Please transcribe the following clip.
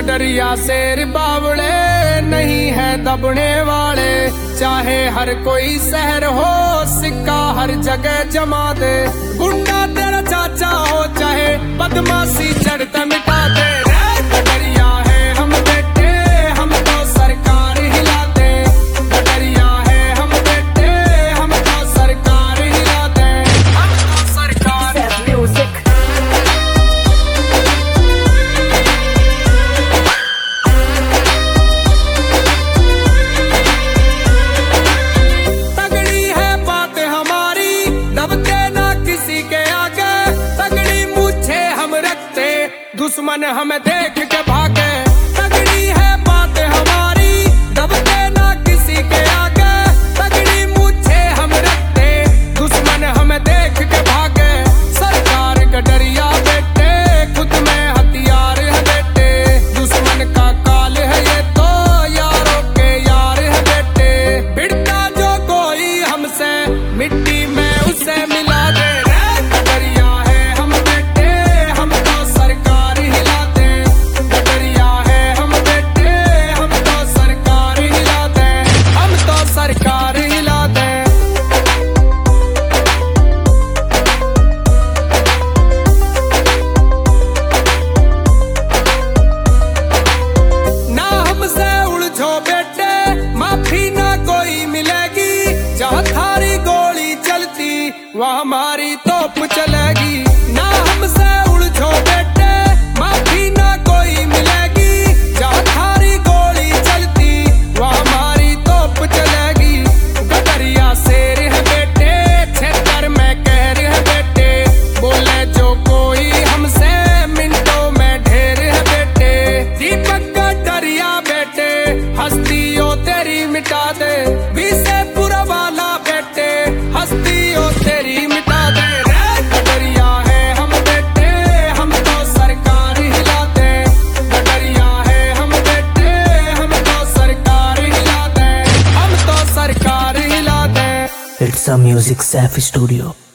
गडरिया शेर बावड़े नहीं है दबने वाले, चाहे हर कोई शहर हो सिक्का हर जगह जमा दे। गुंडा तेरा चाचा हो चाहे बदमाशी चढ़ते मिटा दे। गडरिया है हम बेटे हम तो सरकार हिला दे। गडरिया है हम बेटे हम तो सरकार हिला दे। हम तो सरकार म्यूजिक। तगड़ी है बात हमारी दबते ना किसी के आगे, तगड़ी मूछे हम रखते दुश्मन हमें देख के भागे। तगड़ी है बात हमारी दबते ना किसी के आगे, तगड़ी मूछे हम रखते दुश्मन हमें देख के भागे। सरकार गडरिया बेटे खुद में हथियार है बेटे, दुश्मन का काल है ये तो यारों के यार है बेटे। भिड़ता जो कोई हमसे मिट्टी में उसे मिला दे। गडरिया है हम बेटे हम तो सरकार हिला दे। गडरिया है हम बेटे हम तो सरकार हिला दे। हम तो सरकार हिला दे। ना हमसे उलझो बेटे माफी ना कोई मिलेगी, जहाँ थारी गोली चलती वहाँ हमारी तोप चलेगी। ना हमसे उलझो बेटे माफी ना कोई मिलेगी, जहाँ थारी गोली चलती वहाँ हमारी तोप चलेगी। गडरिया शेर है बेटे क्षेत्र में कहर है बेटे, बोले जो कोई हमसे मिनटों में ढेर है बेटे। दीपक गडरिया बेटे हस्तियों तेरी मिटा दे, बीसेपुर वाला बेटे हस्तियों तेरी मिटा दे। गडरिया है हम बेटे हम तो सरकार हिला दे। गडरिया है हम बेटे हम तो सरकार हिला दे। हम तो सरकार हिला दे। It's a Music Safi Studio.